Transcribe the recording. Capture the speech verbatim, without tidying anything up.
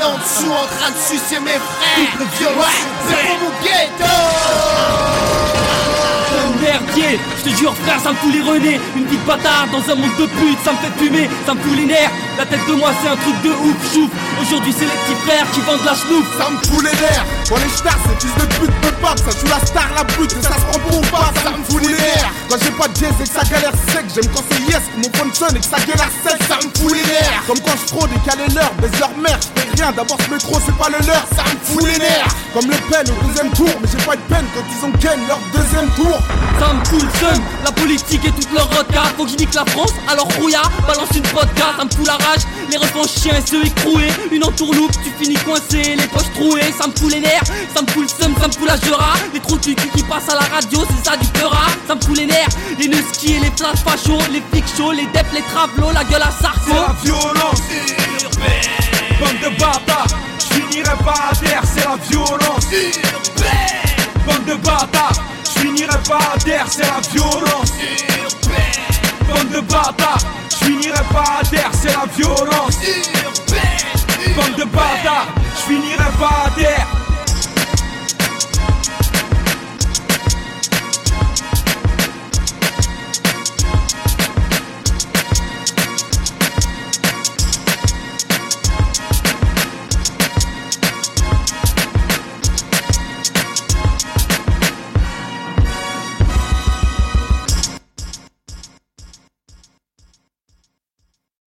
en dessous en train de sucer mes frères. Double violence, c'est pour mon ghetto. Merdier, je te jure frère, ça me fout les renés. Une petite bâtarde dans un monde de pute, ça me fait fumer, ça me fout les nerfs. La tête de moi c'est un truc de ouf, chouf. Aujourd'hui c'est les petits frères qui vendent la schnouf. Ça me fout les nerfs. Quand les stars, ces fils de pute me parlent, ça joue la star, la pute, et ça se prend pour pas, ça me fout les nerfs. Quand j'ai pas de jazz et que ça galère sec, j'aime quand c'est yes, que mon phone sonne et que ça galère sec, ça me fout les nerfs. Comme quand je fraude et qu'elle est l'heure, baisse leur mère, je fais rien, d'abord ce métro c'est pas le leur, ça me fout les nerfs. Comme le peine au deuxième tour, mais j'ai pas de peine quand ils ont gagne leur deuxième tour. Ça me fout le seum, la politique et toute leur roca. Faut que je nique la France, alors rouillard, balance une vodka. Ça me fout la rage, les refs chiens et ceux écroués. Une entourloupe, tu finis coincé, les poches trouées. Ça me fout les nerfs, ça me fout le seum, ça me fout la jura. Les trous de cul qui passent à la radio, c'est ça du pleura. Ça me fout les nerfs, les nœuds ski et les flash fachos. Les flics chauds, les deps, les travelots, la gueule à Sarko. C'est la violence urbaine. Bande de bâtards, je finirai pas à terre, c'est la violence urbaine. Bande de bâtards, je finirai pas à terre, c'est la violence urbaine. Bande de bâtards, je finirai pas à terre, c'est la violence urbaine. Bande de bâtards, je finirai pas à terre.